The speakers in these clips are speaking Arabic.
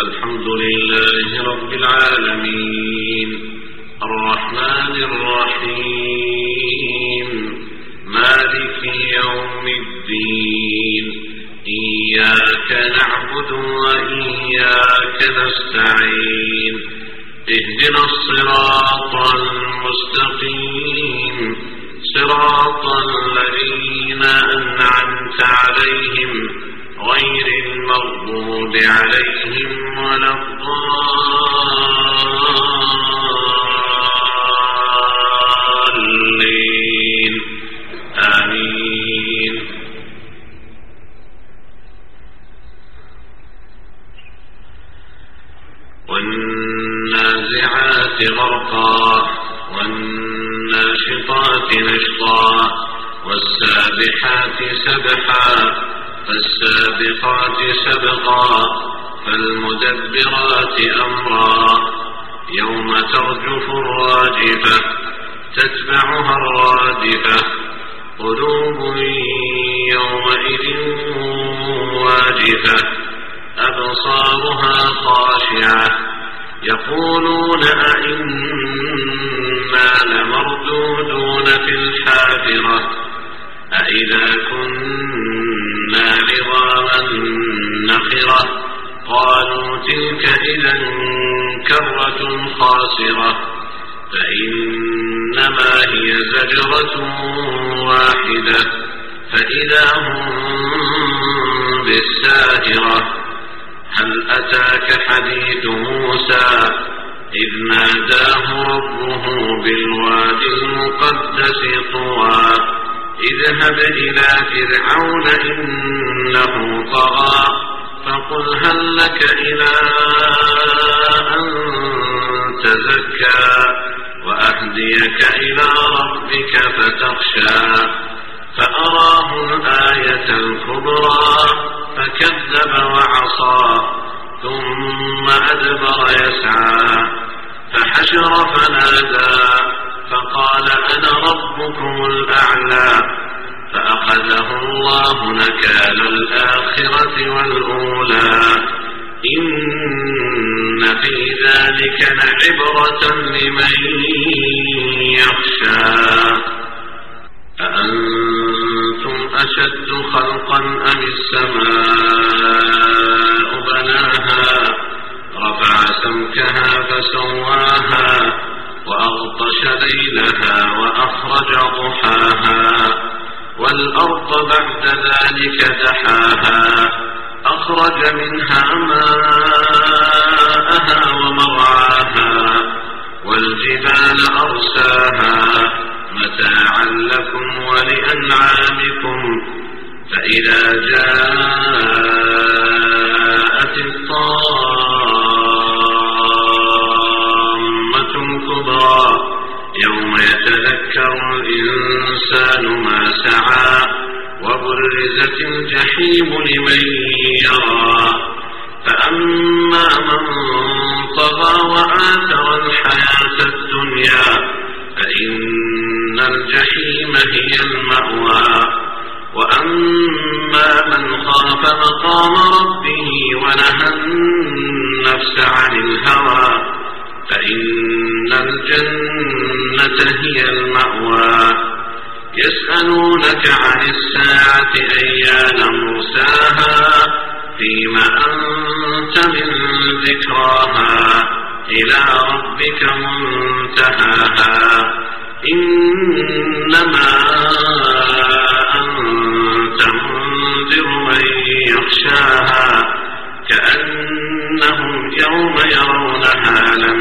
الحمد لله رب العالمين الرحمن الرحيم مالك يوم الدين إياك نعبد وإياك نستعين اهدنا الصراط المستقيم صراط الذين أنعمت عليهم غير المغضوب عليهم ولا الضالين آمين. والنازعات غرقا والناشطات نشطا والسابحات سبحا فالسابقات سبقا فالمدبرات أمرا يوم ترجف الراجفة تتبعها الرادفة قلوب يومئذ واجفة أبصارها خاشعة يقولون أئنا لمردودون في الحافرة أئذا كنا عظاما نخرة قالوا تلك إذا كرة خاسرة فإنما هي زجرة واحدة فإذا هم بالساهرة هل أتاك حديث موسى إذ ناداه ربه بالوادي المقدس طوى اذهب إلى فرعون إنه طغى فقل هل لك إلى أن تزكى وأهديك إلى ربك فتخشى فأراه الآية الكبرى فكذب وعصى ثم أدبر يسعى فحشر فنادى فقال أنا ربكم الأعلى فأخذه الله نكال الآخرة والأولى إن في ذلك لعبرة لمن يخشى أأنتم أشد خلقا أم السماء بناها رفع سمكها فسواها وأغطش ليلها وأخرج ضحاها والأرض بعد ذلك دحاها أخرج منها ماءها ومرعاها والجبال أرساها متاعا لكم ولأنعامكم فإذا جاءت الطامة الكبرى يوم يتذكر الإنسان ما سعى وبرزت الجحيم لمن يرى فأما من طغى وآثر الحياة الدنيا فإن الجحيم هي المأوى وأما من خاف مقام ربه ونهى النفس عن الهوى فإن الجنة هي المأوى يسألونك عن الساعة أيان مرساها فيما أنت من ذكراها إلى ربك منتهاها إنما أنت منذر من يخشاها كأنهم يوم يرونها لم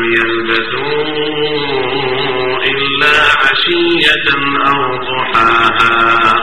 يلبثوا إلا عشية أو ضحاها.